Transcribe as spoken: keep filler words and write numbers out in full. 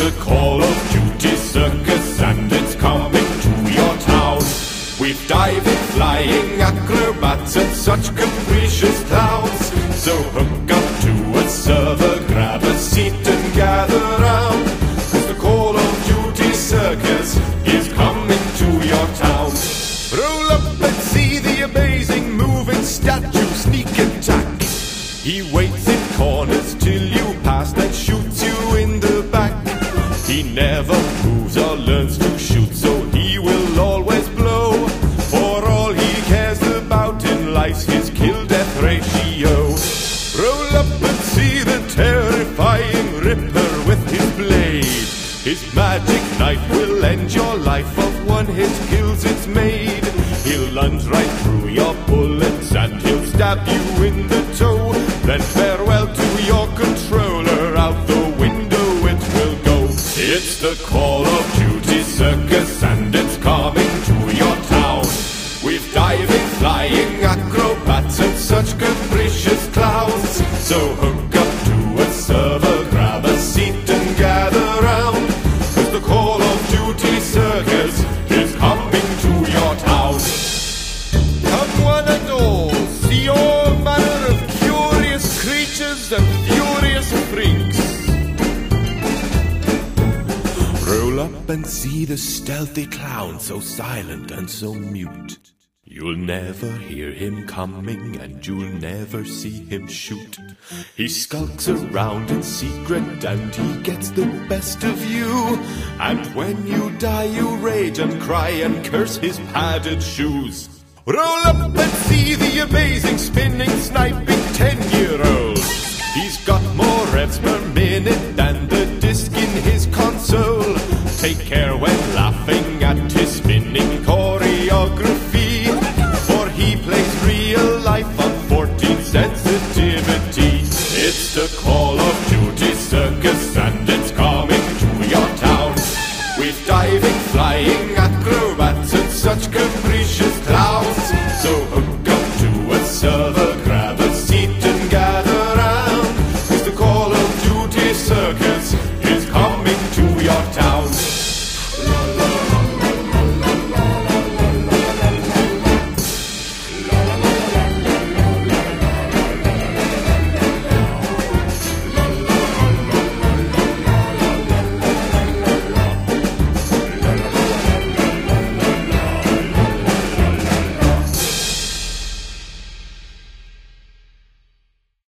the Call of Duty circus and it's coming to your town. We've diving, flying acrobats and such capricious clowns. So hook up to a server, grab a seat and gather round, 'cause the Call of Duty circus is coming to your town. Roll up and see the amazing moving statue sneak attack. He waits in corners till you pass, then shoots you in the back. He never moves or learns to shoot, so he will always blow. For all he cares about in life's his kill-death ratio. Roll up and see the terrifying Ripper with his blade. His magic knife will end your life, of one hit kills it's made. He'll lunge right through your bullets and he'll stab you in the toe. Then farewell to your controller, out the window it will go. It's the Call of Duty circus and it's coming to your town. We've diving, flying acrobats and such capricious clowns. So hook up to a server, grab a seat and gather round, 'cause the Call of Duty circus is coming to your town. Come one and all, see all manner of curious creatures and furious freaks. Roll up and see the stealthy clown, so silent and so mute. You'll never hear him coming and you'll never see him shoot. He skulks around in secret and he gets the best of you. And when you die you rage and cry and curse his padded shoes. Roll up and see the amazing spinning, sniping ten-year-old. He's got more revs per minute than the disc in his console. Take care when laughing at his spinning choreography, for he plays real life on fourteen sensitivity. It's the Call of Duty circus and it's coming to your town. We've diving, flying acrobats and such